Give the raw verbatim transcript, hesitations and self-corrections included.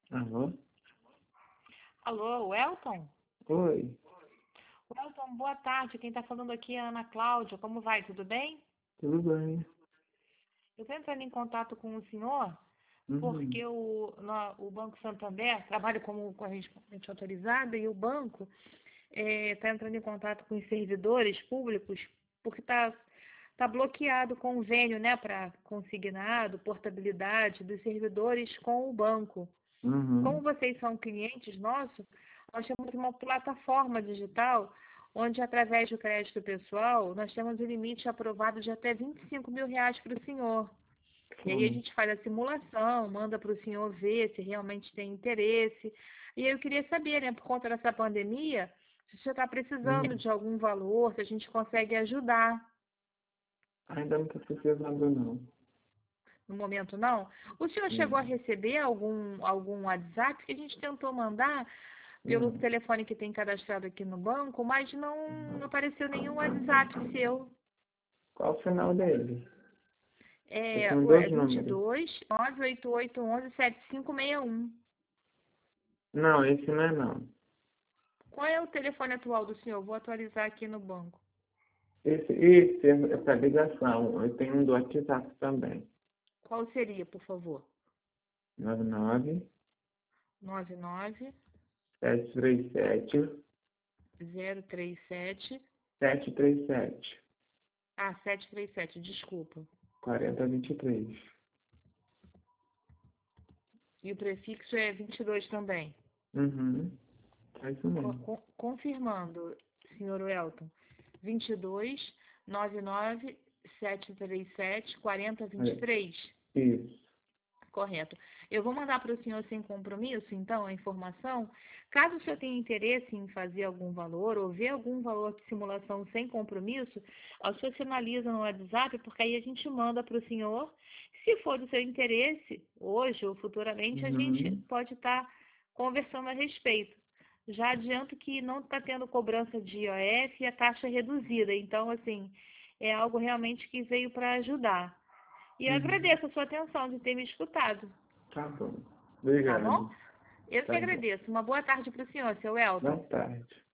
Alô? Alô, Welton? Oi, Welton, boa tarde. Quem está falando aqui é a Ana Cláudia. Como vai? Tudo bem? tudo bem? Eu estou entrando em contato com o senhor Uhum. porque o, no- o Banco Santander trabalha como correspondente autorizada e o banco está entrando em contato com os servidores públicos porque está tá bloqueado o convênio, né, para consignado, portabilidade dos servidores com o banco. Como Uhum. vocês são clientes nossos, nós temos uma plataforma digital onde, através do crédito pessoal, nós temos um limite aprovado de até vinte e cinco mil reais para o senhor. E aí a Hum. gente faz a simulação, manda para o senhor ver se realmente tem interesse. E aí eu queria saber, né, por conta dessa pandemia, se o senhor está precisando Hum. de algum valor, se a gente consegue ajudar. Ainda não estou precisando, não. No momento, não? O senhor chegou a Hum. receber algum, algum WhatsApp que a gente tentou mandar pelo Hum. telefone que tem cadastrado aqui no banco, mas não Uhum. apareceu nenhum WhatsApp seu. Qual o final dele? Eu É, tenho é dois vinte e números. dois, nove oito oito, onze, setenta e cinco sessenta e um. Não, esse não é não. Qual é o telefone atual do senhor? Vou atualizar aqui no banco. Esse, esse é para ligação. Eu tenho um do WhatsApp também. Qual seria, por favor? nove nove nove nove sete três sete zero três sete. sete três sete Ah, sete três sete, desculpa. quatro zero dois três. E o prefixo é vinte e dois também. Uhum. É isso Co- mesmo. co- confirmando, senhor Welton, vinte e dois, noventa e nove, setecentos e trinta e sete, quarenta, vinte e É. três. Isso. Correto. Eu vou mandar para o senhor sem compromisso, então, a informação. Caso o senhor tenha interesse em fazer algum valor ou ver algum valor de simulação sem compromisso, o senhor sinaliza no WhatsApp, porque aí a gente manda para o senhor. Se for do seu interesse, hoje ou futuramente, a gente Uhum. pode estar conversando a respeito. Já adianto que não está tendo cobrança de I O F e a taxa é reduzida. Então, assim, é algo realmente que veio para ajudar. E eu Uhum. agradeço a sua atenção de ter me escutado, Tá bom. tá bom? Obrigado. Eu que Tá bom. agradeço. Uma boa tarde para o senhor, seu Elton. Boa tarde.